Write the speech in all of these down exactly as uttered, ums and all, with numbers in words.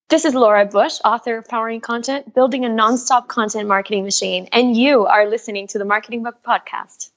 This is Laura Bush, author of Powering Content, building a nonstop content marketing machine, and you are listening to the Marketing Book Podcast.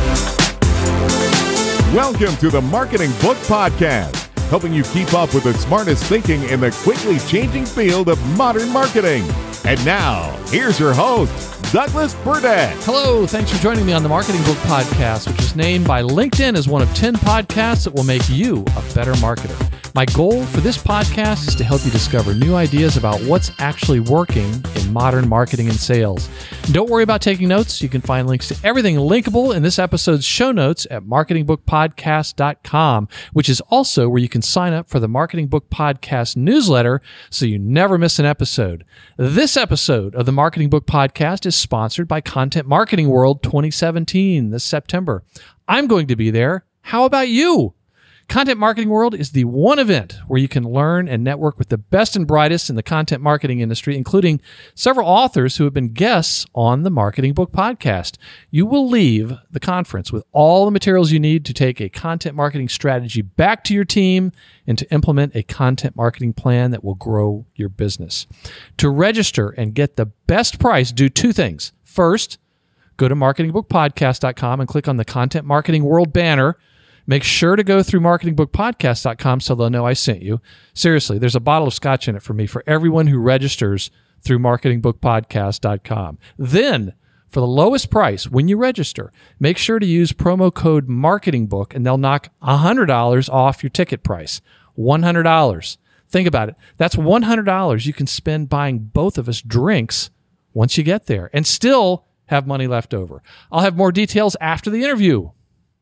Welcome to the Marketing Book Podcast, helping you keep up with the smartest thinking in the quickly changing field of modern marketing. And now, here's your host, Douglas Burdett. Hello, thanks for joining me on the Marketing Book Podcast, which is named by LinkedIn as one of ten podcasts that will make you a better marketer. My goal for this podcast is to help you discover new ideas about what's actually working in modern marketing and sales. And don't worry about taking notes. You can find links to everything linkable in this episode's show notes at marketing book podcast dot com, which is also where you can sign up for the Marketing Book Podcast newsletter so you never miss an episode. This episode of the Marketing Book Podcast is sponsored by Content Marketing World twenty seventeen this September. I'm going to be there. How about you? Content Marketing World is the one event where you can learn and network with the best and brightest in the content marketing industry, including several authors who have been guests on the Marketing Book Podcast. You will leave the conference with all the materials you need to take a content marketing strategy back to your team and to implement a content marketing plan that will grow your business. To register and get the best price, do two things. First, go to marketing book podcast dot com and click on the Content Marketing World banner. Make sure to go through marketing book podcast dot com so they'll know I sent you. Seriously, there's a bottle of scotch in it for me for everyone who registers through marketing book podcast dot com. Then, for the lowest price, when you register, make sure to use promo code MARKETINGBOOK and they'll knock one hundred dollars off your ticket price. one hundred dollars. Think about it. That's one hundred dollars you can spend buying both of us drinks once you get there and still have money left over. I'll have more details after the interview.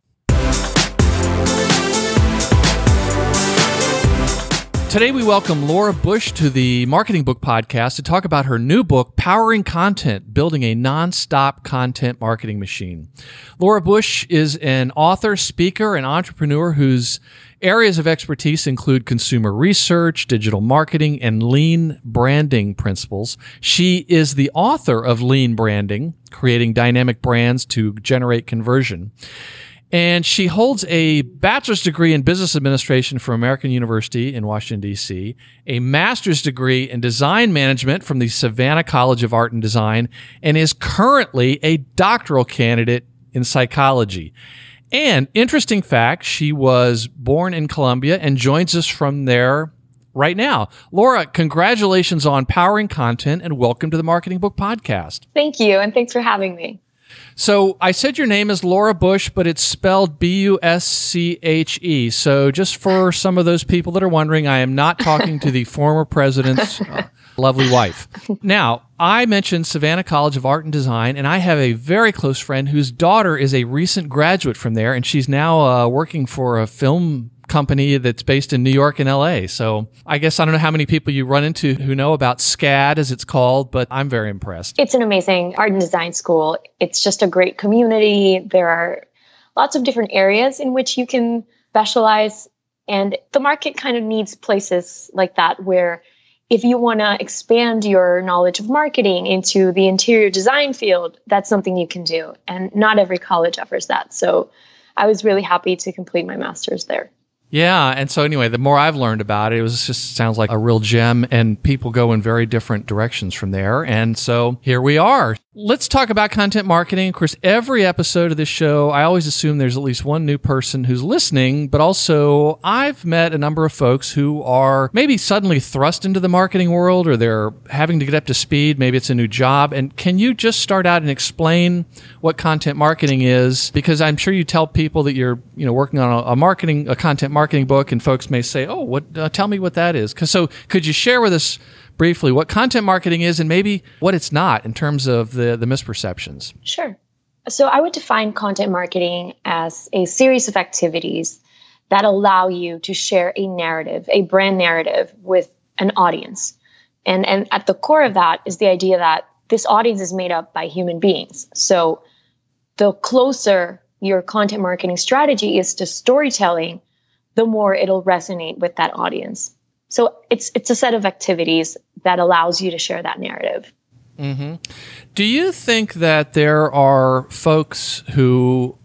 Today, we welcome Laura Bush to the Marketing Book Podcast to talk about her new book, Powering Content, Building a Nonstop Content Marketing Machine. Laura Bush is an author, speaker, and entrepreneur whose areas of expertise include consumer research, digital marketing, and lean branding principles. She is the author of Lean Branding, Creating Dynamic Brands to Generate Conversion. And she holds a bachelor's degree in business administration from American University in Washington, D C, a master's degree in design management from the Savannah College of Art and Design, and is currently a doctoral candidate in psychology. And interesting fact, she was born in Colombia and joins us from there right now. Laura, congratulations on Powering Content and welcome to the Marketing Book Podcast. Thank you, and thanks for having me. So I said your name is Laura Bush, but it's spelled B U S C H E. So just for some of those people that are wondering, I am not talking to the former president's uh, lovely wife. Now, I mentioned Savannah College of Art and Design, and I have a very close friend whose daughter is a recent graduate from there, and she's now uh, working for a film company that's based in New York and L A. So I guess I don't know how many people you run into who know about SCAD, as it's called, but I'm very impressed. It's an amazing art and design school. It's just a great community. There are lots of different areas in which you can specialize. And the market kind of needs places like that where if you want to expand your knowledge of marketing into the interior design field, that's something you can do. And not every college offers that. So I was really happy to complete my master's there. Yeah, and so anyway, the more I've learned about it, it was just sounds like a real gem, and people go in very different directions from there. And so here we are. Let's talk about content marketing. Of course, every episode of this show, I always assume there's at least one new person who's listening, but also I've met a number of folks who are maybe suddenly thrust into the marketing world or they're having to get up to speed. Maybe it's a new job. And can you just start out and explain what content marketing is? Because I'm sure you tell people that you're, you know, working on a, a marketing, a content marketing book, and folks may say, "Oh, what? Uh, tell me what that is." Cause so, could you share with us briefly what content marketing is and maybe what it's not in terms of the, the misperceptions? Sure. So I would define content marketing as a series of activities that allow you to share a narrative, a brand narrative with an audience. And, and at the core of that is the idea that this audience is made up by human beings. So the closer your content marketing strategy is to storytelling, the more it'll resonate with that audience. So it's it's a set of activities that allows you to share that narrative. Mm-hmm. Do you think that there are folks who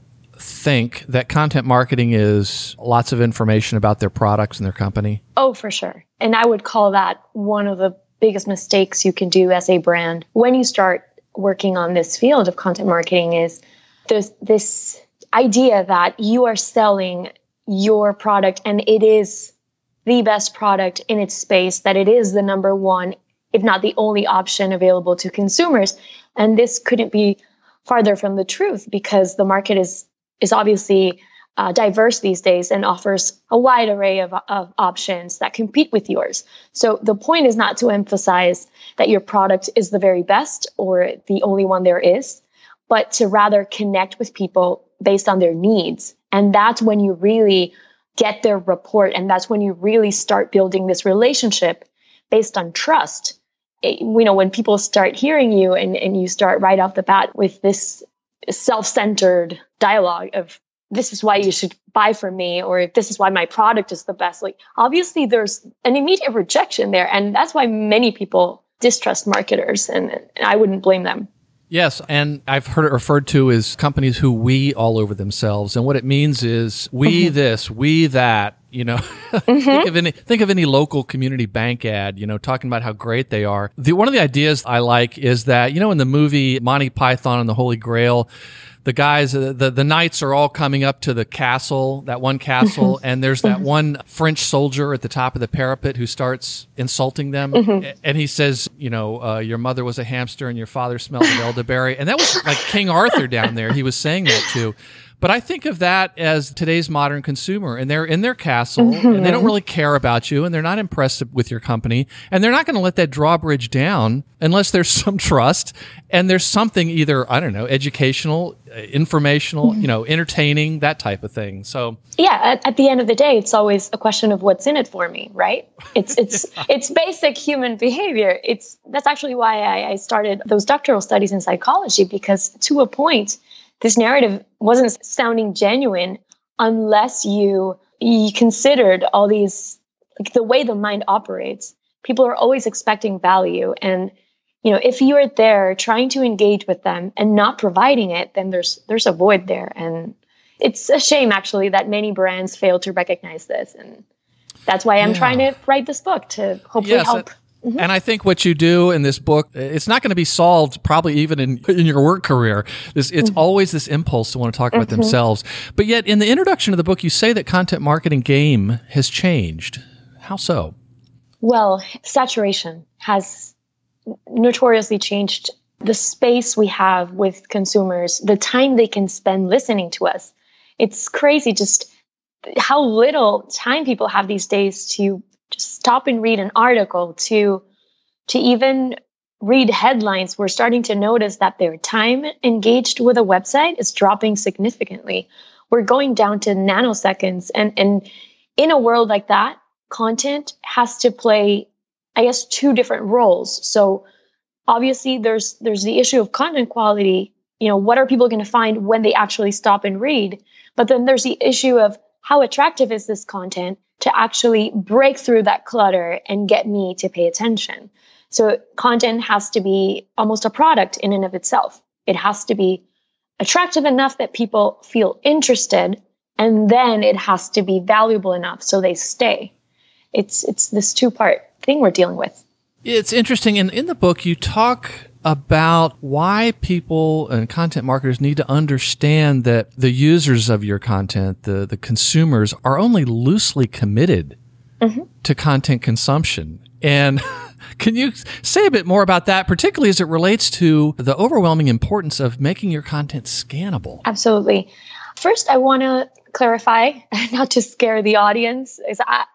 think that content marketing is lots of information about their products and their company? Oh, for sure. And I would call that one of the biggest mistakes you can do as a brand when you start working on this field of content marketing is there's this idea that you are selling your product and it is the best product in its space, that it is the number one, if not the only option available to consumers. And this couldn't be farther from the truth because the market is is obviously uh, diverse these days and offers a wide array of, of options that compete with yours. So the point is not to emphasize that your product is the very best or the only one there is, but to rather connect with people based on their needs. And that's when you really get their rapport. And that's when you really start building this relationship based on trust. It, you know, when people start hearing you and, and you start right off the bat with this self-centered dialogue of, this is why you should buy from me, or this is why my product is the best. Like, obviously there's an immediate rejection there. And that's why many people distrust marketers, and, and I wouldn't blame them. Yes, and I've heard it referred to as companies who we all over themselves. And what it means is we mm-hmm. this, we that, you know. mm-hmm. think of any think of any local community bank ad, you know, talking about how great they are. The one of the ideas I like is that, you know, in the movie Monty Python and the Holy Grail, the guys, the, the the knights are all coming up to the castle, that one castle, and there's that one French soldier at the top of the parapet who starts insulting them. Mm-hmm. And he says, you know, uh, your mother was a hamster and your father smelled of elderberry. And that was like King Arthur down there. He was saying that too. But I think of that as today's modern consumer, and they're in their castle, mm-hmm. and they don't really care about you, and they're not impressed with your company, and they're not going to let that drawbridge down unless there's some trust, and there's something either, I don't know, educational, informational, mm-hmm. you know, entertaining, that type of thing. So yeah, at, at the end of the day, it's always a question of what's in it for me, right? It's it's yeah. it's basic human behavior. It's that's actually why I, I started those doctoral studies in psychology, because to a point, this narrative wasn't sounding genuine unless you, you considered all these, like the way the mind operates. People are always expecting value. And, you know, if you're there trying to engage with them and not providing it, then there's there's a void there. And it's a shame, actually, that many brands fail to recognize this. And that's why I'm yeah. trying to write this book to hopefully yes, help. Uh- Mm-hmm. And I think what you do in this book, it's not going to be solved probably even in, in your work career. This, it's mm-hmm. always this impulse to want to talk about mm-hmm. themselves. But yet in the introduction of the book, you say that content marketing game has changed. How so? Well, saturation has notoriously changed the space we have with consumers, the time they can spend listening to us. It's crazy just how little time people have these days to just stop and read an article, to to even read headlines. We're starting to notice that their time engaged with a website is dropping significantly. We're going down to nanoseconds. And, and in a world like that, content has to play, I guess, two different roles. So obviously there's there's the issue of content quality. You know, what are people going to find when they actually stop and read? But then there's the issue of how attractive is this content to actually break through that clutter and get me to pay attention. So content has to be almost a product in and of itself. It has to be attractive enough that people feel interested, and then it has to be valuable enough so they stay. It's it's this two-part thing we're dealing with. It's interesting. In, in the book, you talk about why people and content marketers need to understand that the users of your content, the, the consumers, are only loosely committed mm-hmm. to content consumption. And can you say a bit more about that, particularly as it relates to the overwhelming importance of making your content scannable? Absolutely. First, I want to clarify, not to scare the audience, is I,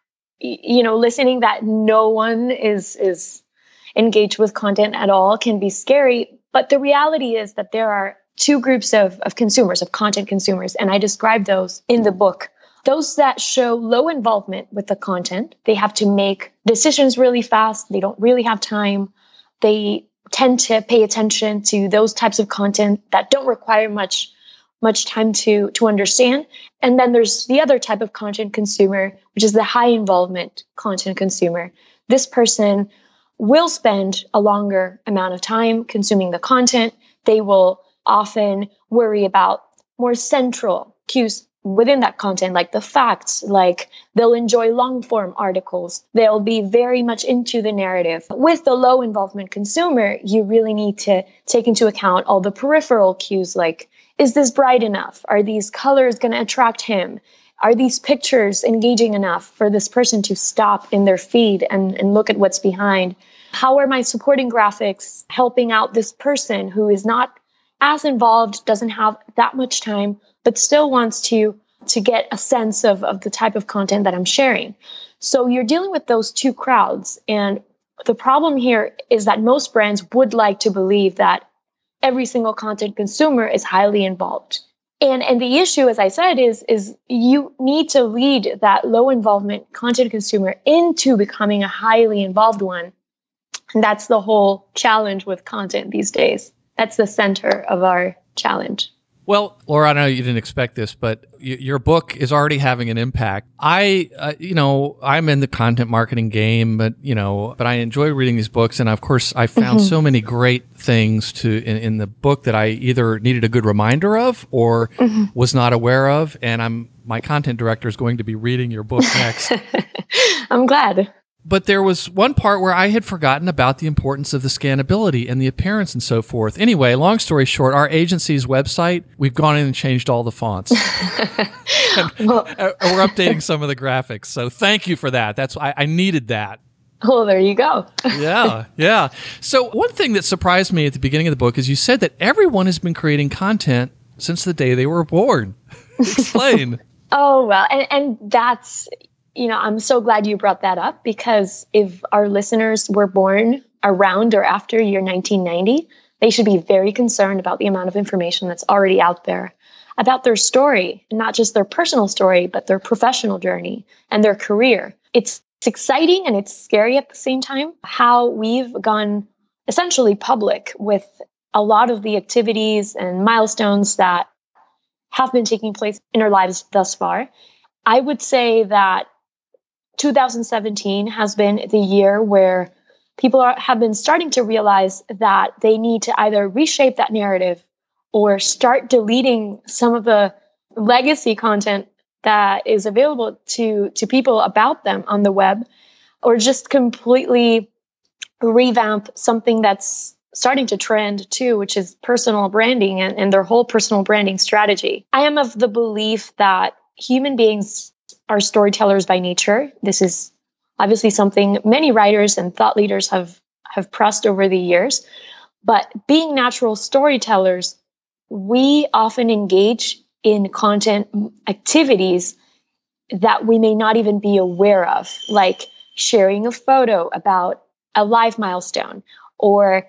you know, listening that no one is is engaged with content at all can be scary. But the reality is that there are two groups of, of consumers, of content consumers, and I describe those in the book. Those that show low involvement with the content, they have to make decisions really fast. They don't really have time. They tend to pay attention to those types of content that don't require much much time to, to understand. And then there's the other type of content consumer, which is the high involvement content consumer. This person will spend a longer amount of time consuming the content. They will often worry about more central cues within that content, like the facts, like they'll enjoy long form articles. They'll be very much into the narrative. With the low involvement consumer, you really need to take into account all the peripheral cues, like, is this bright enough? Are these colors going to attract him? Are these pictures engaging enough for this person to stop in their feed and, and look at what's behind? How are my supporting graphics helping out this person who is not as involved, doesn't have that much time, but still wants to, to get a sense of, of the type of content that I'm sharing? So you're dealing with those two crowds. And the problem here is that most brands would like to believe that every single content consumer is highly involved. And, and the issue, as I said, is, is you need to lead that low involvement content consumer into becoming a highly involved one. And that's the whole challenge with content these days. That's the center of our challenge. Well, Laura, I know you didn't expect this, but y- your book is already having an impact. I, uh, you know, I'm in the content marketing game, but, you know, but I enjoy reading these books. And of course, I found mm-hmm. so many great things to in, in the book that I either needed a good reminder of or mm-hmm. was not aware of. And I'm my content director is going to be reading your book next. I'm glad. But there was one part where I had forgotten about the importance of the scannability and the appearance and so forth. Anyway, long story short, our agency's website, we've gone in and changed all the fonts. well, we're updating some of the graphics. So thank you for that. That's I, I needed that. Oh, there you go. yeah, yeah. So one thing that surprised me at the beginning of the book is you said that everyone has been creating content since the day they were born. Explain. oh, well, and, and that's... You know, I'm so glad you brought that up, because if our listeners were born around or after year nineteen ninety, they should be very concerned about the amount of information that's already out there about their story, not just their personal story, but their professional journey and their career. It's, it's exciting and it's scary at the same time how we've gone essentially public with a lot of the activities and milestones that have been taking place in our lives thus far. I would say that two thousand seventeen has been the year where people are, have been starting to realize that they need to either reshape that narrative or start deleting some of the legacy content that is available to, to people about them on the web, or just completely revamp something that's starting to trend too, which is personal branding and, and their whole personal branding strategy. I am of the belief that human beings are storytellers by nature. This is obviously something many writers and thought leaders have, have pressed over the years. But being natural storytellers, we often engage in content activities that we may not even be aware of, like sharing a photo about a life milestone, or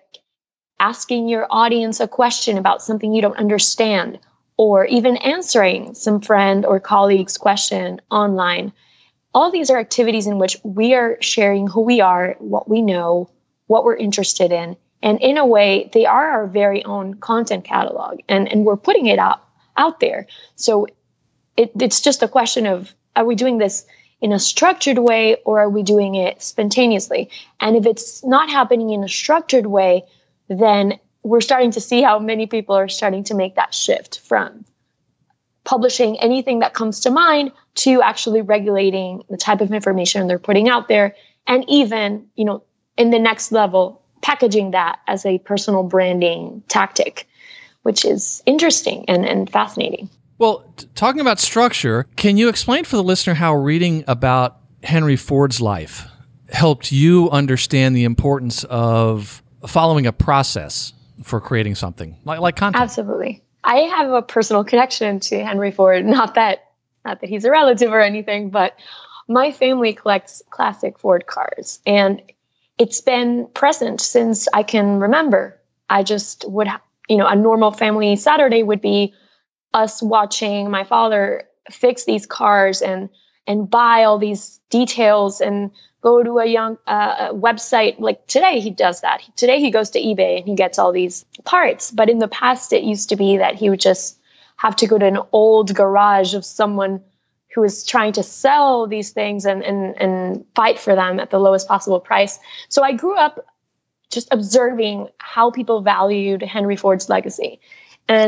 asking your audience a question about something you don't understand, or even answering some friend or colleague's question online. All these are activities in which we are sharing who we are, what we know, what we're interested in. And in a way, they are our very own content catalog, and, and we're putting it out, out there. So it, it's just a question of, are we doing this in a structured way, or are we doing it spontaneously? And if it's not happening in a structured way, then we're starting to see how many people are starting to make that shift from publishing anything that comes to mind to actually regulating the type of information they're putting out there. And even, you know, in the next level, packaging that as a personal branding tactic, which is interesting and, and fascinating. Well, t- talking about structure, can you explain for the listener how reading about Henry Ford's life helped you understand the importance of following a process for creating something like, like content? Absolutely. I have a personal connection to Henry Ford. Not that, not that he's a relative or anything, but my family collects classic Ford cars, and it's been present since I can remember. I just would, ha- you know, a normal family Saturday would be us watching my father fix these cars and and buy all these details and go to a young uh, website. Like today, he does that. Today, he goes to eBay and he gets all these parts. But in the past, it used to be that he would just have to go to an old garage of someone who is trying to sell these things and, and, and fight for them at the lowest possible price. So I grew up just observing how people valued Henry Ford's legacy. And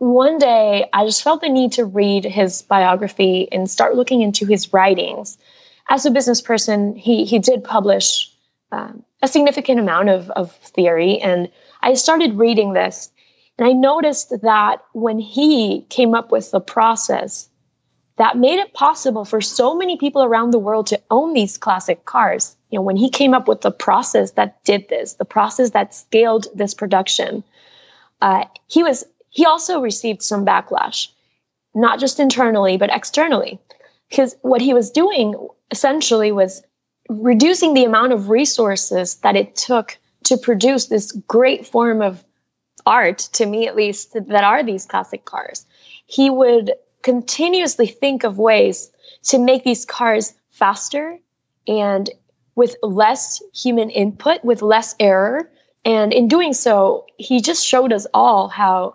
one day I just felt the need to read his biography and start looking into his writings. As a business person, he he did publish um, a significant amount of, of theory, and I started reading this, and I noticed that when he came up with the process that made it possible for so many people around the world to own these classic cars, you know, when he came up with the process that did this, the process that scaled this production, uh, he was he also received some backlash, not just internally, but externally. Because what he was doing essentially was reducing the amount of resources that it took to produce this great form of art, to me at least, that are these classic cars. He would continuously think of ways to make these cars faster and with less human input, with less error. And in doing so, he just showed us all how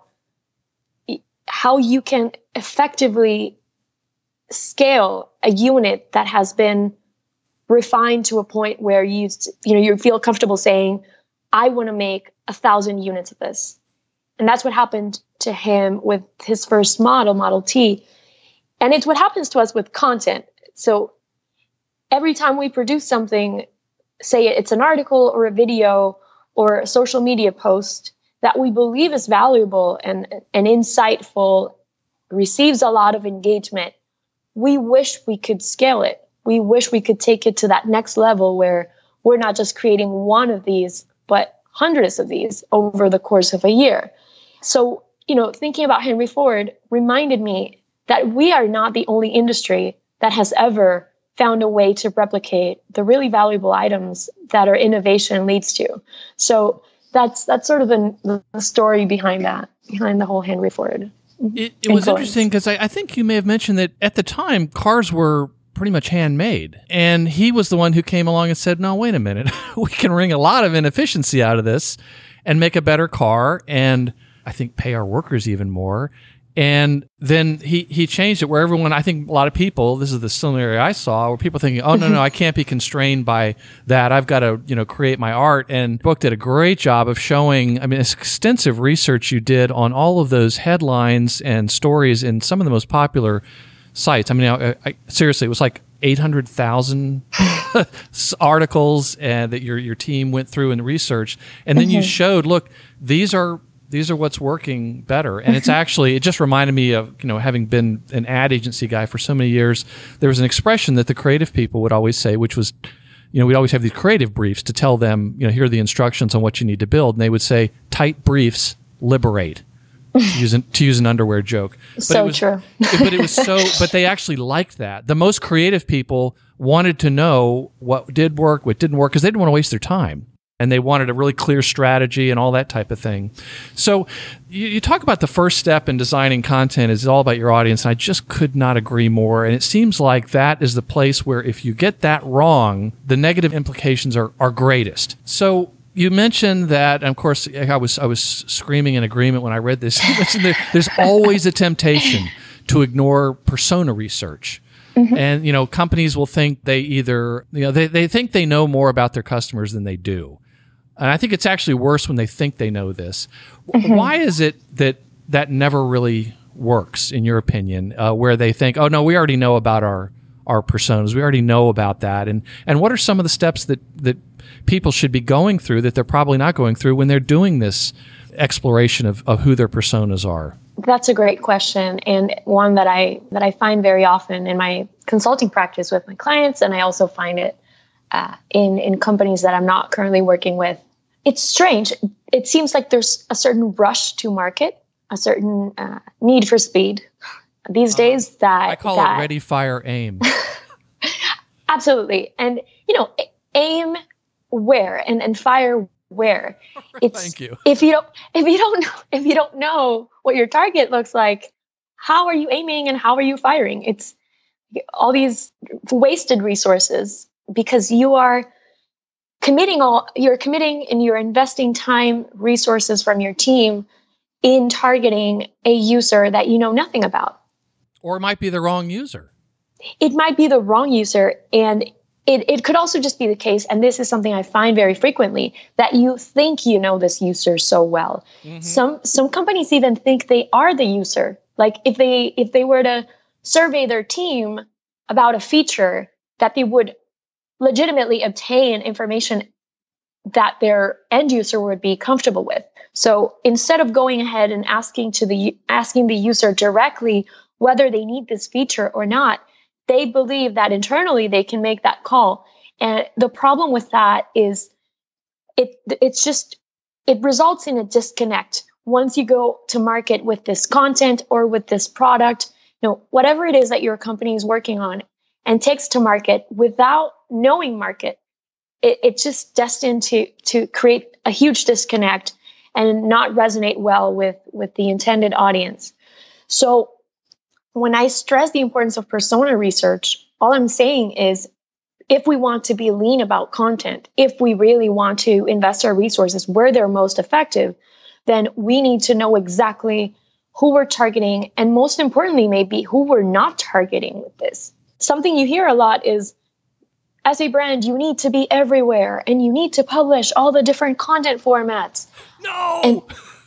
how you can effectively scale a unit that has been refined to a point where you you know you feel comfortable saying, I want to make a thousand units of this. And that's what happened to him with his first model, Model T. And it's what happens to us with content. So every time we produce something, say it's an article or a video or a social media post that we believe is valuable and, and insightful, receives a lot of engagement, we wish we could scale it. We wish we could take it to that next level where we're not just creating one of these, but hundreds of these over the course of a year. So, you know, thinking about Henry Ford reminded me that we are not the only industry that has ever found a way to replicate the really valuable items that our innovation leads to. So that's that's sort of the, the story behind that, behind the whole Henry Ford. It, it was interesting because I, I think you may have mentioned that at the time, cars were pretty much handmade. And he was the one who came along and said, no, wait a minute. We can wring a lot of inefficiency out of this and make a better car and I think pay our workers even more. And then he, he changed it where everyone, I think a lot of people, this is the scenario I saw, where people thinking, oh, no, no, I can't be constrained by that. I've got to, you know, create my art. And the book did a great job of showing, I mean, it's extensive research you did on all of those headlines and stories in some of the most popular sites. I mean, I, I, seriously, it was like eight hundred thousand articles uh, that your your team went through and researched. And then mm-hmm. you showed, look, these are These are what's working better. And it's actually, it just reminded me of, you know, having been an ad agency guy for so many years, there was an expression that the creative people would always say, which was, you know, we'd always have these creative briefs to tell them, you know, here are the instructions on what you need to build. And they would say, tight briefs liberate, to use an, to use an underwear joke. But so it was, true. But it was so, but they actually liked that. The most creative people wanted to know what did work, what didn't work, because they didn't want to waste their time. And they wanted a really clear strategy and all that type of thing. So you, you talk about the first step in designing content is all about your audience, and I just could not agree more. And it seems like that is the place where if you get that wrong, the negative implications are, are greatest. So you mentioned that, and of course, I was I was screaming in agreement when I read this. there, there's always a temptation to ignore persona research. Mm-hmm. And, you know, companies will think they either, you know, they, they think they know more about their customers than they do. And I think it's actually worse when they think they know this. Mm-hmm. Why is it that that never really works, in your opinion, uh, where they think, oh, no, we already know about our, our personas. We already know about that. And and what are some of the steps that, that people should be going through that they're probably not going through when they're doing this exploration of, of who their personas are? That's a great question, and one that I that I find very often in my consulting practice with my clients, and I also find it uh, in, in companies that I'm not currently working with. It's strange. It seems like there's a certain rush to market, a certain uh, need for speed these uh, days that... I call that, it ready, fire, aim. Absolutely. And, you know, aim where and, and fire where. It's, Thank you. If you don't, if you don't know, if you don't know what your target looks like, how are you aiming and how are you firing? It's all these wasted resources because you are committing all, you're committing and you're investing time, resources from your team in targeting a user that you know nothing about. Or it might be the wrong user. It might be the wrong user. And it, it could also just be the case, and this is something I find very frequently, that you think you know this user so well. Mm-hmm. Some some companies even think they are the user. Like if they if they were to survey their team about a feature, that they would legitimately obtain information that their end user would be comfortable with. So instead of going ahead and asking to the asking the user directly whether they need this feature or not, they believe that internally they can make that call. And the problem with that is it it's just it results in a disconnect. Once you go to market with this content or with this product, you know, whatever it is that your company is working on and takes to market without knowing market, it, it's just destined to to create a huge disconnect and not resonate well with, with the intended audience. So when I stress the importance of persona research, all I'm saying is if we want to be lean about content, if we really want to invest our resources where they're most effective, then we need to know exactly who we're targeting, and most importantly, maybe who we're not targeting with this. Something you hear a lot is, as a brand, you need to be everywhere and you need to publish all the different content formats. No! And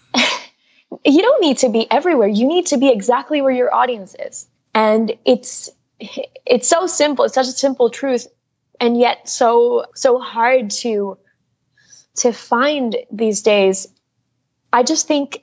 you don't need to be everywhere. You need to be exactly where your audience is. And it's it's so simple. It's such a simple truth, and yet so so hard to to find these days. I just think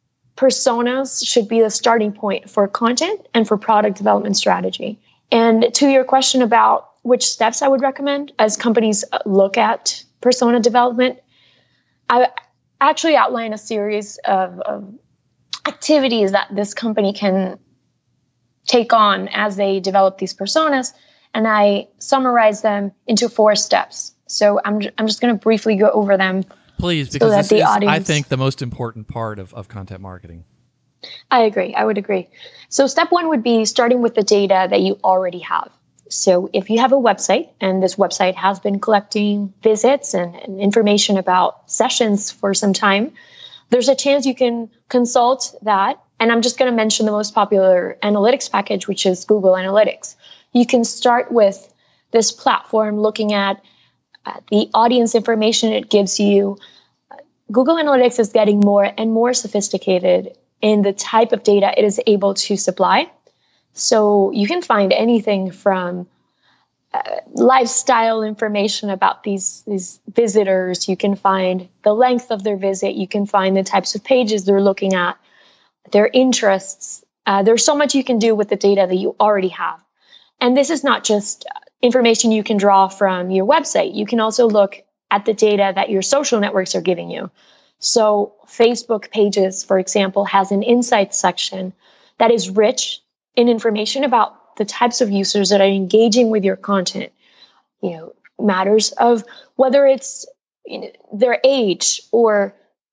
personas should be the starting point for content and for product development strategy. And to your question about which steps I would recommend as companies look at persona development, I actually outline a series of, of activities that this company can take on as they develop these personas, and I summarize them into four steps. So I'm I'm just going to briefly go over them. Please, because so this the is, audience, I think, the most important part of, of content marketing. I agree. I would agree. So step one would be starting with the data that you already have. So if you have a website and this website has been collecting visits and, and information about sessions for some time, there's a chance you can consult that. And I'm just going to mention the most popular analytics package, which is Google Analytics. You can start with this platform looking at uh, the audience information it gives you. Uh, Google Analytics is getting more and more sophisticated in the type of data it is able to supply. So you can find anything from uh, lifestyle information about these, these visitors. You can find the length of their visit. You can find the types of pages they're looking at, their interests. Uh, there's so much you can do with the data that you already have. And this is not just information you can draw from your website. You can also look at the data that your social networks are giving you. So Facebook Pages, for example, has an insights section that is rich in information about the types of users that are engaging with your content. You know, matters of whether it's you know, their age or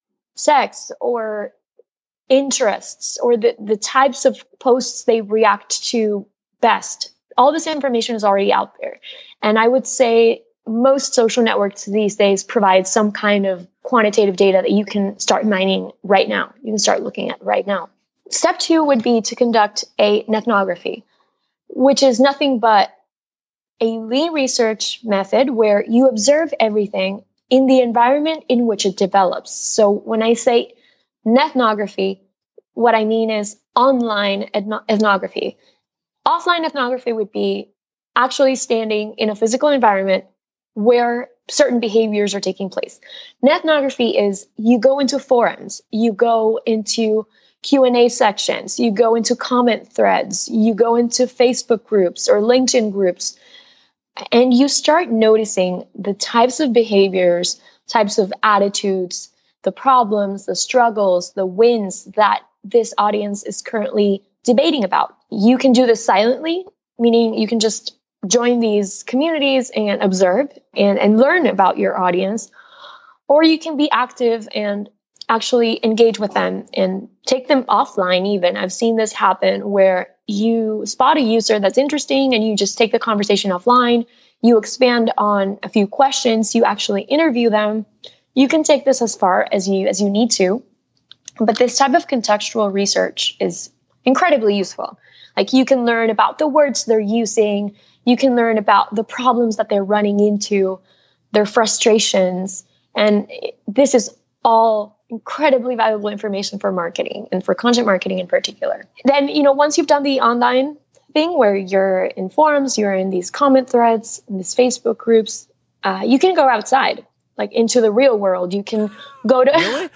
sex or interests or the, the types of posts they react to best. All this information is already out there. And I would say most social networks these days provide some kind of quantitative data that you can start mining right now. You can start looking at right now. Step two would be to conduct a ethnography, which is nothing but a lean research method where you observe everything in the environment in which it develops. So when I say ethnography, what I mean is online ethnography. Offline ethnography would be actually standing in a physical environment where certain behaviors are taking place. Ethnography is you go into forums, you go into Q and A sections, you go into comment threads, you go into Facebook groups or LinkedIn groups, and you start noticing the types of behaviors, types of attitudes, the problems, the struggles, the wins that this audience is currently debating about. You can do this silently, meaning you can just join these communities and observe and, and learn about your audience, or you can be active and actually engage with them and take them offline even. I've seen this happen where you spot a user that's interesting and you just take the conversation offline, you expand on a few questions, you actually interview them. You can take this as far as you as you need to, but this type of contextual research is incredibly useful. Like you can learn about the words they're using, You can learn about the problems that they're running into, their frustrations. And this is all incredibly valuable information for marketing and for content marketing in particular. Then, you know, once you've done the online thing where you're in forums, you're in these comment threads, in these Facebook groups, uh, you can go outside, like into the real world. You can go to... Really?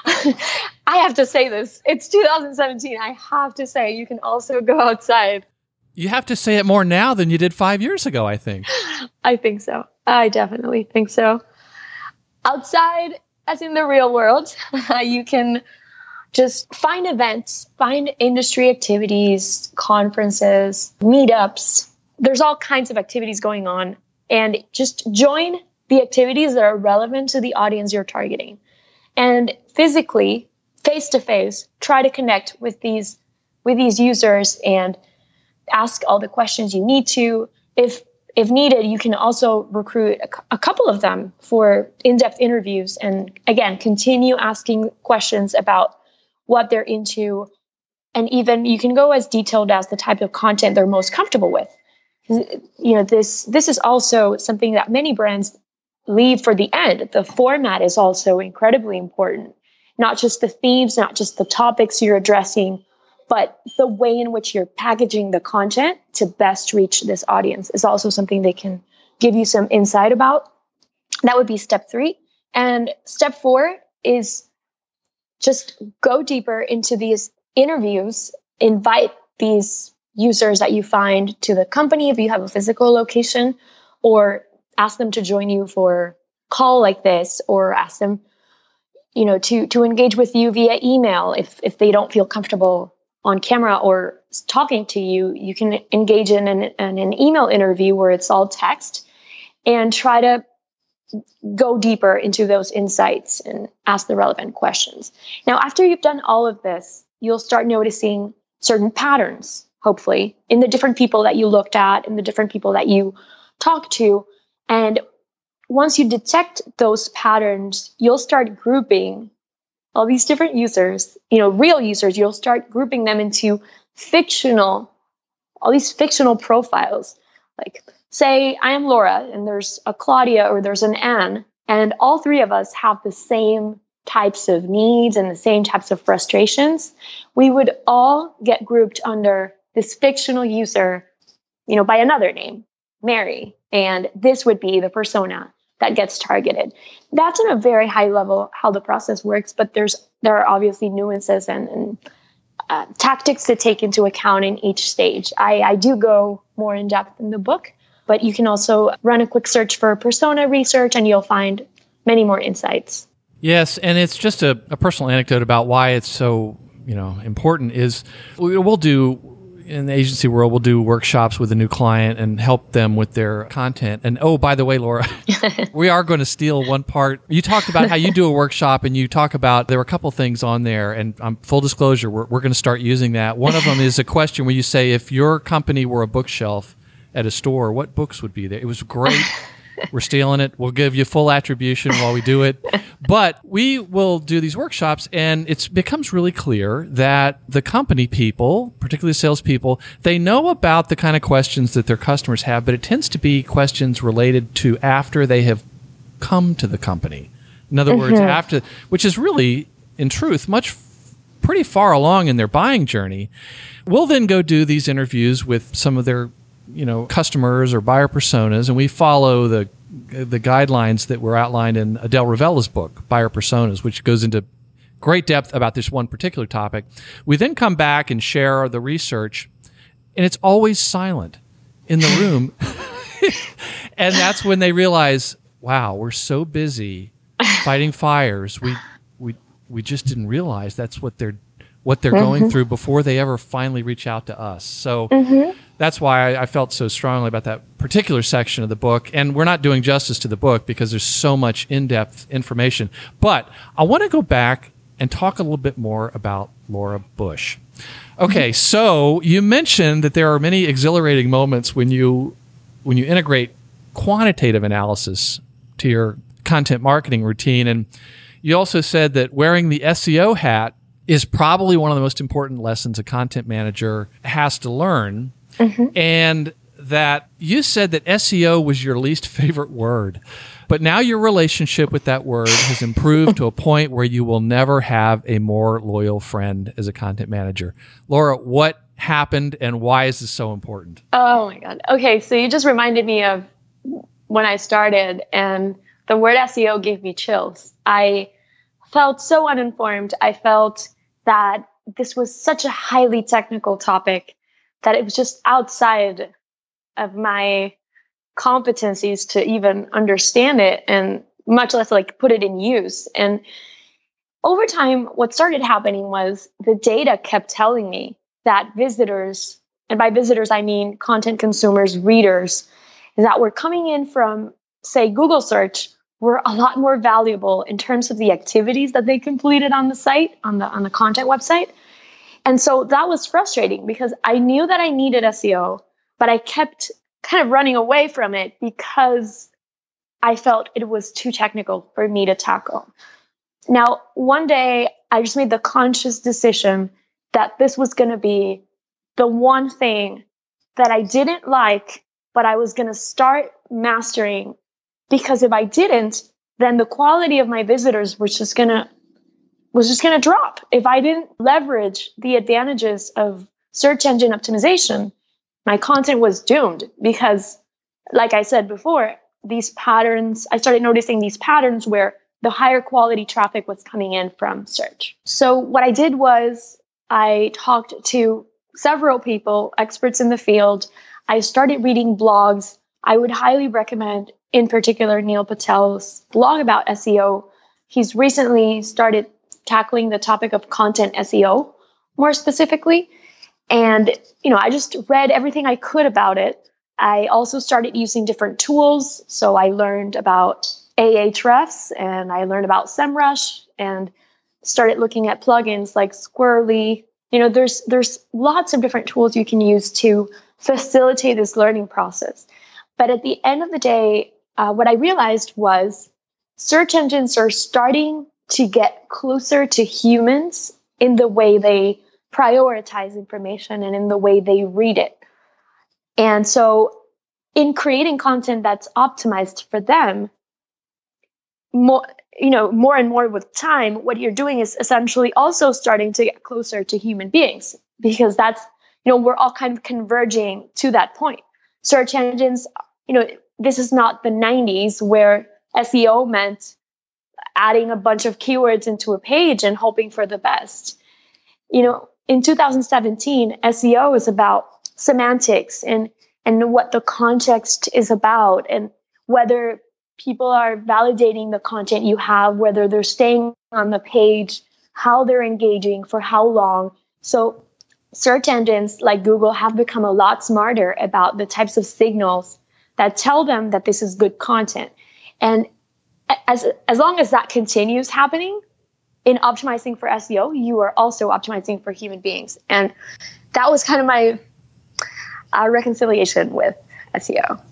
I have to say this. It's two thousand seventeen. I have to say you can also go outside. You have to say it more now than you did five years ago, I think. I think so. I definitely think so. Outside, as in the real world, you can just find events, find industry activities, conferences, meetups. There's all kinds of activities going on. And just join the activities that are relevant to the audience you're targeting. And physically, face-to-face, try to connect with these with these users and ask all the questions you need to. If if needed, you can also recruit a, a couple of them for in-depth interviews. And again, continue asking questions about what they're into. And even you can go as detailed as the type of content they're most comfortable with. You know, this this is also something that many brands leave for the end. The format is also incredibly important. Not just the themes, not just the topics you're addressing, but the way in which you're packaging the content to best reach this audience is also something they can give you some insight about. That would be step three. And step four is just go deeper into these interviews, invite these users that you find to the company if you have a physical location, or ask them to join you for a call like this, or ask them, you know, to to engage with you via email if if they don't feel comfortable on camera or talking to you. You can engage in an, in an email interview where it's all text, and try to go deeper into those insights and ask the relevant questions. Now, after you've done all of this, you'll start noticing certain patterns, hopefully, in the different people that you looked at and the different people that you talked to. And once you detect those patterns, you'll start grouping all these different users, you know, real users. You'll start grouping them into fictional, all these fictional profiles. Like, say I am Laura and there's a Claudia or there's an Anne, and all three of us have the same types of needs and the same types of frustrations. We would all get grouped under this fictional user, you know, by another name, Mary. And this would be the persona that gets targeted. That's on a very high level how the process works, but there's there are obviously nuances and, and uh, tactics to take into account in each stage. I, I do go more in depth in the book, but you can also run a quick search for persona research and you'll find many more insights. Yes, and it's just a, a personal anecdote about why it's so, you know, important is we, we'll do, in the agency world, we'll do workshops with a new client and help them with their content. And oh, by the way, Laura, we are going to steal one part. You talked about how you do a workshop and you talk about, there were a couple things on there, and um, full disclosure, we're, we're going to start using that. One of them is a question where you say, if your company were a bookshelf at a store, what books would be there? It was great. We're stealing it. We'll give you full attribution while we do it. But we will do these workshops, and it becomes really clear that the company people, particularly salespeople, they know about the kind of questions that their customers have, but it tends to be questions related to after they have come to the company. In other mm-hmm. words, after, which is really, in truth, much pretty far along in their buying journey. We'll then go do these interviews with some of their you know, customers or buyer personas, and we follow the the guidelines that were outlined in Adele Ravella's book, Buyer Personas, which goes into great depth about this one particular topic. We then come back and share the research, and it's always silent in the room. And that's when they realize, wow, we're so busy fighting fires, we we we just didn't realize that's what they're what they're mm-hmm. going through before they ever finally reach out to us. So mm-hmm. that's why I, I felt so strongly about that particular section of the book. And we're not doing justice to the book because there's so much in-depth information. But I want to go back and talk a little bit more about Laura Bush. Okay, mm-hmm. so you mentioned that there are many exhilarating moments when you when you integrate quantitative analysis to your content marketing routine. And you also said that wearing the S E O hat is probably one of the most important lessons a content manager has to learn. Mm-hmm. And that you said that S E O was your least favorite word, but now your relationship with that word has improved to a point where you will never have a more loyal friend as a content manager. Laura, what happened and why is this so important? Oh my God. Okay, so you just reminded me of when I started, and the word S E O gave me chills. I felt so uninformed. I felt that this was such a highly technical topic that it was just outside of my competencies to even understand it, and much less like put it in use. And over time, what started happening was the data kept telling me that visitors, and by visitors, I mean content consumers, readers, that were coming in from, say, Google search, were a lot more valuable in terms of the activities that they completed on the site, on the on the content website. And so that was frustrating because I knew that I needed S E O, but I kept kind of running away from it because I felt it was too technical for me to tackle. Now, one day, I just made the conscious decision that this was going to be the one thing that I didn't like, but I was going to start mastering. Because if I didn't, then the quality of my visitors was just gonna was just gonna drop. If I didn't leverage the advantages of search engine optimization, my content was doomed. Because, like I said before, these patterns, I started noticing these patterns where the higher quality traffic was coming in from search. So what I did was I talked to several people, experts in the field. I started reading blogs. I would highly recommend, in particular, Neil Patel's blog about S E O. He's recently started tackling the topic of content S E O more specifically. And, you know, I just read everything I could about it. I also started using different tools. So I learned about Ahrefs and I learned about SEMrush and started looking at plugins like Squirrely. You know, there's there's lots of different tools you can use to facilitate this learning process. But at the end of the day, uh, what I realized was search engines are starting to get closer to humans in the way they prioritize information and in the way they read it. And so in creating content that's optimized for them, more, you know, more and more with time, what you're doing is essentially also starting to get closer to human beings, because that's, you know, we're all kind of converging to that point. Search engines, you know, this is not the nineties where S E O meant adding a bunch of keywords into a page and hoping for the best. You know, in two thousand seventeen, S E O is about semantics and, and what the context is about and whether people are validating the content you have, whether they're staying on the page, how they're engaging, for how long. So search engines like Google have become a lot smarter about the types of signals that tell them that this is good content. And as as long as that continues happening in optimizing for S E O, you are also optimizing for human beings. And that was kind of my uh, reconciliation with S E O.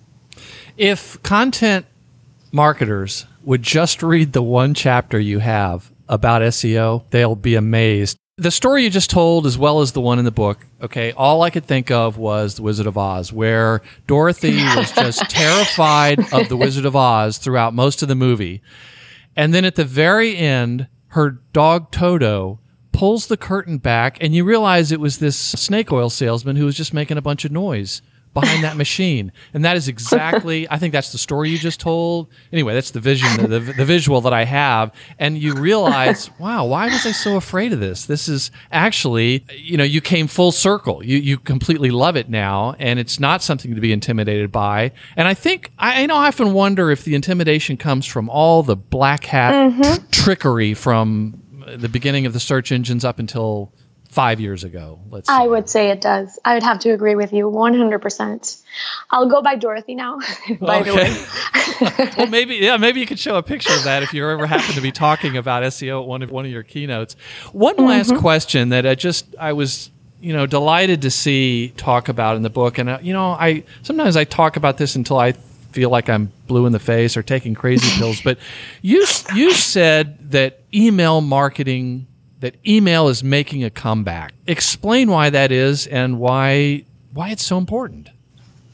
If content marketers would just read the one chapter you have about S E O, they'll be amazed. The story you just told, as well as the one in the book, okay, all I could think of was The Wizard of Oz, where Dorothy was just terrified of The Wizard of Oz throughout most of the movie. And then at the very end, her dog Toto pulls the curtain back, and you realize it was this snake oil salesman who was just making a bunch of noise behind that machine. And that is exactly, I think that's the story you just told. Anyway, that's the vision, the, the, the visual that I have. And you realize, wow, why was I so afraid of this? This is actually, you know, you came full circle. You you completely love it now, and it's not something to be intimidated by. And I think, I, I know I often wonder if the intimidation comes from all the black hat mm-hmm. trickery from the beginning of the search engines up until five years ago, let's say. I would say it does. I would have to agree with you one hundred percent. I'll go by Dorothy now, by okay. the way. Well, maybe, yeah, maybe you could show a picture of that if you ever happen to be talking about S E O at one of, one of your keynotes. One mm-hmm. last question that I just, I was, you know, delighted to see talk about in the book. And, uh, you know, I sometimes I talk about this until I feel like I'm blue in the face or taking crazy pills. But you you said that email marketing that email is making a comeback. Explain why that is and why why it's so important.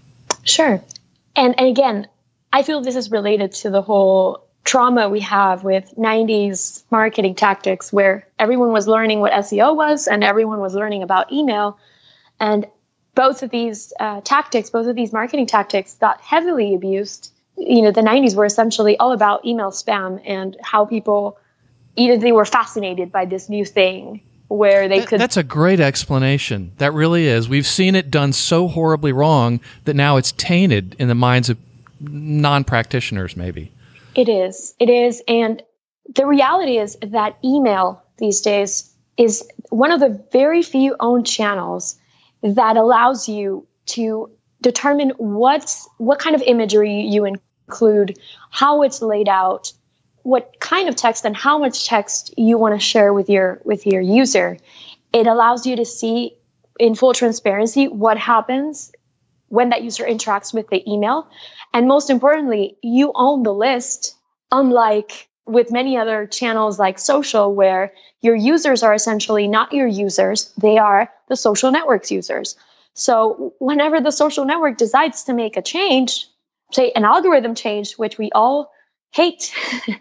Sure. And, and again, I feel this is related to the whole trauma we have with nineties marketing tactics, where everyone was learning what S E O was and everyone was learning about email. And both of these uh, tactics, both of these marketing tactics got heavily abused. You know, the nineties were essentially all about email spam and how people, you know, they were fascinated by this new thing where they that, could... That's a great explanation. That really is. We've seen it done so horribly wrong that now it's tainted in the minds of non-practitioners, maybe. It is. It is. And the reality is that email these days is one of the very few owned channels that allows you to determine what's, what kind of imagery you include, how it's laid out, what kind of text and how much text you want to share with your with your user. It allows you to see in full transparency what happens when that user interacts with the email. And most importantly, you own the list, unlike with many other channels like social, where your users are essentially not your users, they are the social network's users. So whenever the social network decides to make a change, say an algorithm change, which we all hate,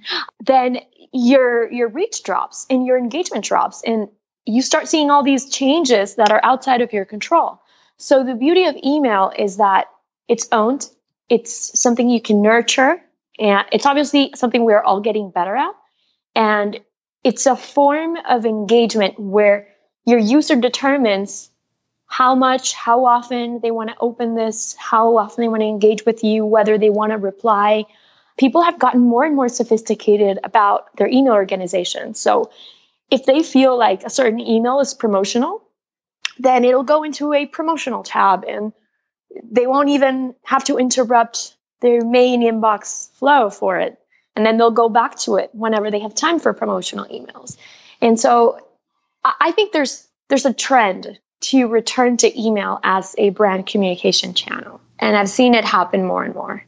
then your your reach drops and your engagement drops, and you start seeing all these changes that are outside of your control. So the beauty of email is that it's owned, it's something you can nurture, and it's obviously something we're all getting better at. And it's a form of engagement where your user determines how much, how often they want to open this, how often they want to engage with you, whether they want to reply. People have gotten more and more sophisticated about their email organization. So if they feel like a certain email is promotional, then it'll go into a promotional tab and they won't even have to interrupt their main inbox flow for it. And then they'll go back to it whenever they have time for promotional emails. And so I think there's there's a trend to return to email as a brand communication channel. And I've seen it happen more and more.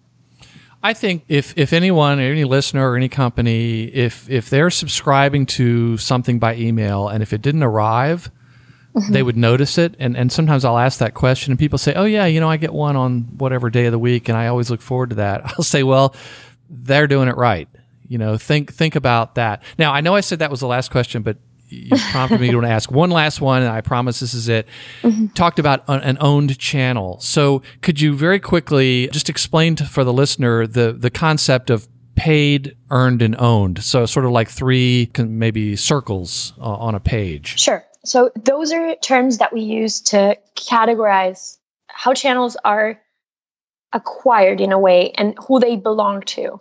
I think if, if anyone, or any listener or any company, if if they're subscribing to something by email and if it didn't arrive, mm-hmm. they would notice it. And, and sometimes I'll ask that question and people say, oh yeah, you know, I get one on whatever day of the week and I always look forward to that. I'll say, well, they're doing it right. You know, think think about that. Now, I know I said that was the last question, but you prompted me to want to ask one last one, and I promise this is it. Mm-hmm. Talked about an owned channel. So could you very quickly just explain to, for the listener the, the concept of paid, earned, and owned? So sort of like three maybe circles uh, on a page. Sure. So those are terms that we use to categorize how channels are acquired in a way and who they belong to.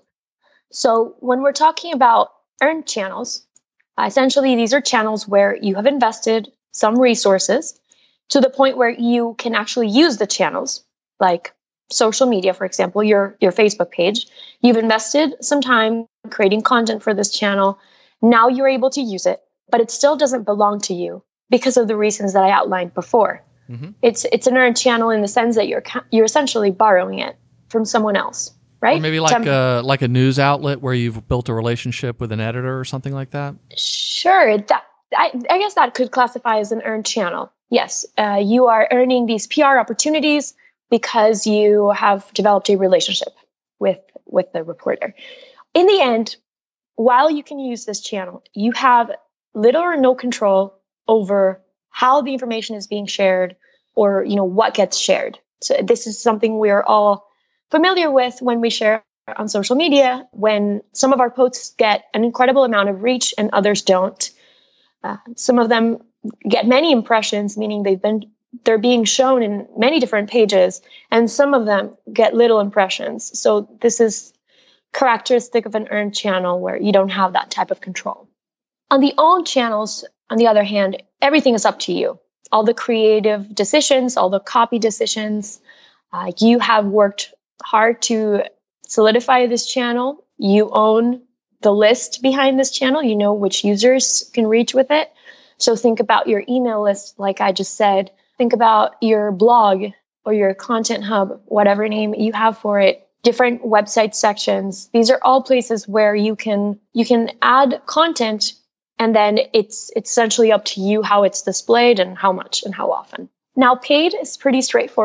So when we're talking about earned channels, Uh, essentially, these are channels where you have invested some resources to the point where you can actually use the channels, like social media, for example, your, your Facebook page. You've invested some time creating content for this channel. Now you're able to use it, but it still doesn't belong to you because of the reasons that I outlined before. Mm-hmm. It's it's an earned channel in the sense that you're you're essentially borrowing it from someone else. Right? Or maybe like a, like a news outlet where you've built a relationship with an editor or something like that? Sure. That I, I guess that could classify as an earned channel. Yes. Uh, you are earning these P R opportunities because you have developed a relationship with, with the reporter. In the end, while you can use this channel, you have little or no control over how the information is being shared or, you know, what gets shared. So this is something we're all familiar with when we share on social media, when some of our posts get an incredible amount of reach and others don't. Uh, some of them get many impressions, meaning they've been they're being shown in many different pages, and some of them get little impressions. So this is characteristic of an earned channel where you don't have that type of control. On the owned channels, on the other hand, everything is up to you. All the creative decisions, all the copy decisions, uh, you have worked hard to solidify this channel. You own the list behind this channel. You know which users can reach with it. So think about your email list, like I just said. Think about your blog or your content hub, whatever name you have for it, different website sections. These are all places where you can you can add content, and then it's, it's essentially up to you how it's displayed and how much and how often. Now, paid is pretty straightforward.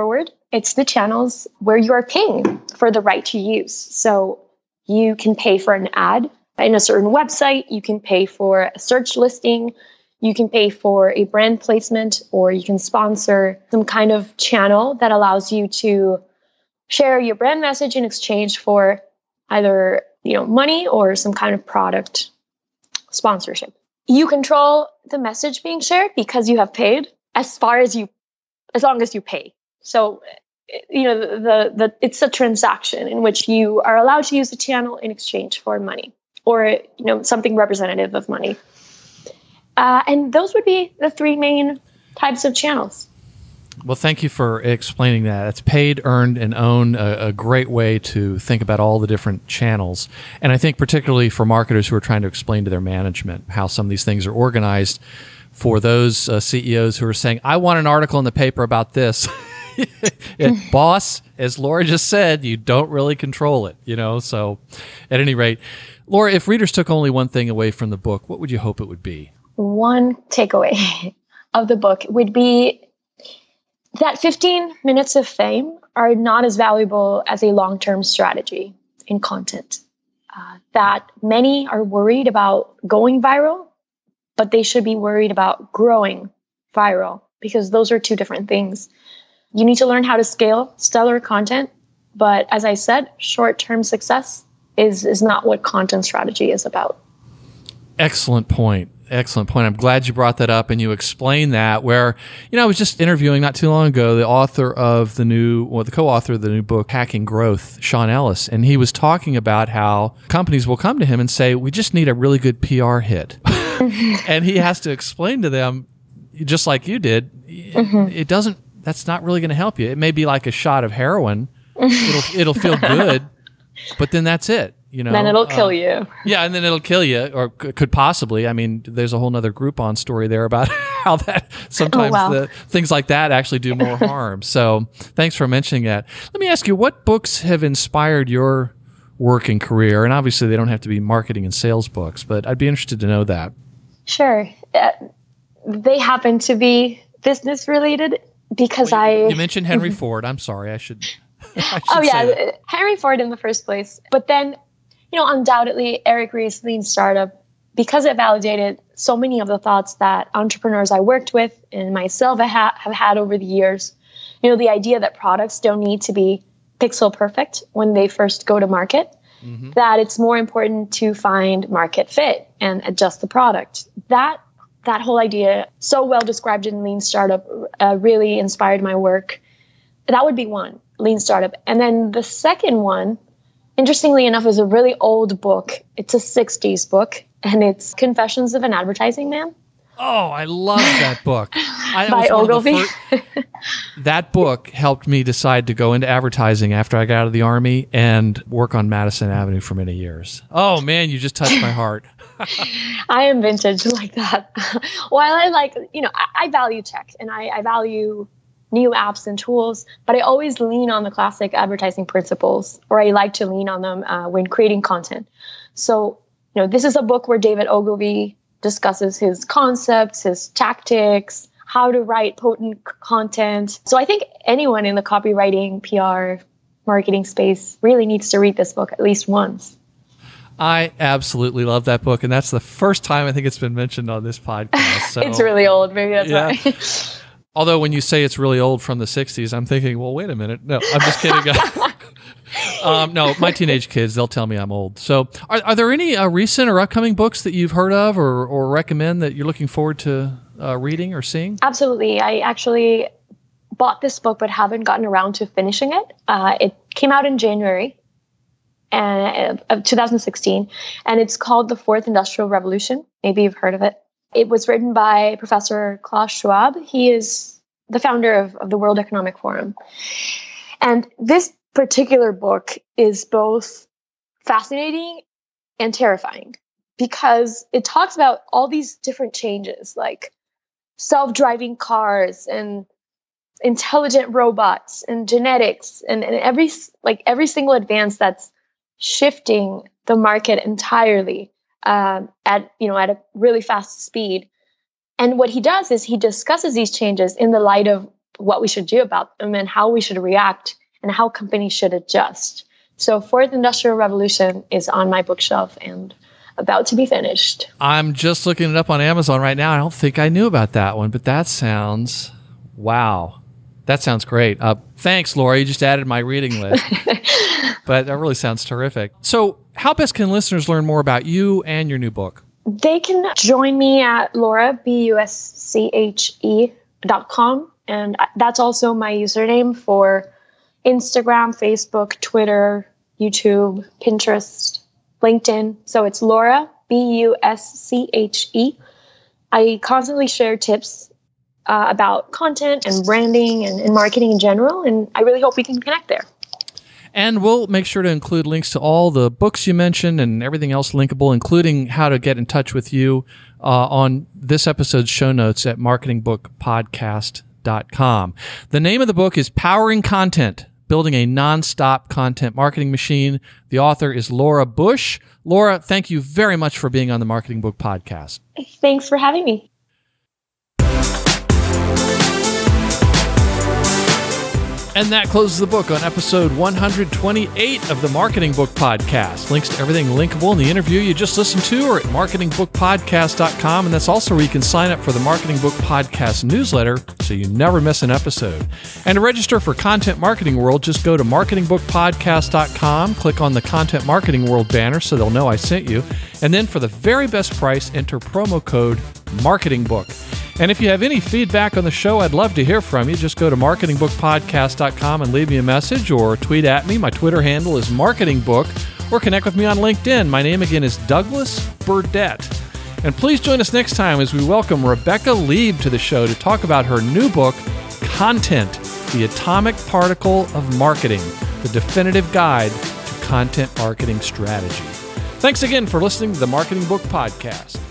It's the channels where you are paying for the right to use. So you can pay for an ad in a certain website. You can pay for a search listing. You can pay for a brand placement, or you can sponsor some kind of channel that allows you to share your brand message in exchange for either, you know, money or some kind of product sponsorship. You control the message being shared because you have paid as far as you, as long as you pay. So, you know, the, the, the it's a transaction in which you are allowed to use the channel in exchange for money, or, you know, something representative of money. Uh, and those would be the three main types of channels. Well, thank you for explaining that. It's paid, earned, and owned, a, a great way to think about all the different channels. And I think particularly for marketers who are trying to explain to their management how some of these things are organized, for those uh, C E Os who are saying, I want an article in the paper about this. it, boss, as Laura just said, you don't really control it, you know? So at any rate, Laura, if readers took only one thing away from the book, what would you hope it would be? One takeaway of the book would be that fifteen minutes of fame are not as valuable as a long-term strategy in content. Uh, that many are worried about going viral, but they should be worried about growing viral, because those are two different things. You need to learn how to scale stellar content, but as I said, short-term success is, is not what content strategy is about. Excellent point. Excellent point. I'm glad you brought that up and you explained that, where, you know, I was just interviewing not too long ago the author of the new, well, the co-author of the new book, Hacking Growth, Sean Ellis, and he was talking about how companies will come to him and say, we just need a really good P R hit. And he has to explain to them, just like you did, mm-hmm. it doesn't, that's not really going to help you. It may be like a shot of heroin. It'll, it'll feel good, but then that's it. You know, then it'll kill uh, you. Yeah, and then it'll kill you, or c- could possibly. I mean, there's a whole nother Groupon story there about how that sometimes oh, wow. the, things like that actually do more harm. So thanks for mentioning that. Let me ask you, what books have inspired your working career? And obviously they don't have to be marketing and sales books, but I'd be interested to know that. Sure. Uh, they happen to be business related because well, you, I... You mentioned Henry Ford. I'm sorry, I should... I should oh, yeah, that. Henry Ford in the first place. But then... You know, undoubtedly, Eric Ries's Lean Startup, because it validated so many of the thoughts that entrepreneurs I worked with and myself have had over the years. You know, the idea that products don't need to be pixel perfect when they first go to market, mm-hmm. that it's more important to find market fit and adjust the product. That that whole idea, so well described in Lean Startup, uh, really inspired my work. That would be one, Lean Startup. And then the second one, interestingly enough, is a really old book. It's a sixties book, and it's Confessions of an Advertising Man. Oh, I love that book. I, By Ogilvy. First, that book helped me decide to go into advertising after I got out of the Army and work on Madison Avenue for many years. Oh, man, you just touched my heart. I am vintage like that. While I like, you know, I, I value tech, and I, I value new apps and tools, but I always lean on the classic advertising principles, or I like to lean on them uh, when creating content. So, you know, this is a book where David Ogilvy discusses his concepts, his tactics, how to write potent c- content. So I think anyone in the copywriting, P R, marketing space really needs to read this book at least once. I absolutely love that book, and that's the first time I think it's been mentioned on this podcast. So, it's really old. Maybe that's yeah. why. Although when you say it's really old from the sixties, I'm thinking, well, wait a minute. No, I'm just kidding. um, no, my teenage kids, they'll tell me I'm old. So are, are there any uh, recent or upcoming books that you've heard of or, or recommend that you're looking forward to uh, reading or seeing? Absolutely. I actually bought this book but haven't gotten around to finishing it. Uh, it came out in January and, of two thousand sixteen, and it's called The Fourth Industrial Revolution. Maybe you've heard of it. It was written by Professor Klaus Schwab. He is the founder of, of the World Economic Forum. And this particular book is both fascinating and terrifying because it talks about all these different changes, like self-driving cars and intelligent robots and genetics and, and every like every single advance that's shifting the market entirely. Um, at you know at a really fast speed, and what he does is he discusses these changes in the light of what we should do about them and how we should react and how companies should adjust. So Fourth Industrial Revolution is on my bookshelf and about to be finished. I'm just looking it up on Amazon right now. I don't think I knew about that one, but that sounds, wow. That sounds great. Uh, thanks, Laura. You just added my reading list. But that really sounds terrific. So how best can listeners learn more about you and your new book? They can join me at Laura, B U S C H E dot com. And that's also my username for Instagram, Facebook, Twitter, YouTube, Pinterest, LinkedIn. So it's Laura, B U S C H E. I constantly share tips uh, about content and branding and, and marketing in general. And I really hope we can connect there. And we'll make sure to include links to all the books you mentioned and everything else linkable, including how to get in touch with you uh, on this episode's show notes at marketing book podcast dot com. The name of the book is Powering Content, Building a Nonstop Content Marketing Machine. The author is Laura Bush. Laura, thank you very much for being on the Marketing Book Podcast. Thanks for having me. And that closes the book on episode one hundred twenty-eight of the Marketing Book Podcast. Links to everything linkable in the interview you just listened to are at marketing book podcast dot com, and that's also where you can sign up for the Marketing Book Podcast newsletter so you never miss an episode. And to register for Content Marketing World, just go to marketing book podcast dot com, click on the Content Marketing World banner so they'll know I sent you, and then for the very best price, enter promo code MARKETINGBOOK. And if you have any feedback on the show, I'd love to hear from you. Just go to marketing book podcast dot com and leave me a message or tweet at me. My Twitter handle is marketingbook, or connect with me on LinkedIn. My name again is Douglas Burdett. And please join us next time as we welcome Rebecca Lieb to the show to talk about her new book, Content, the Atomic Particle of Marketing, the definitive guide to content marketing strategy. Thanks again for listening to the Marketing Book Podcast.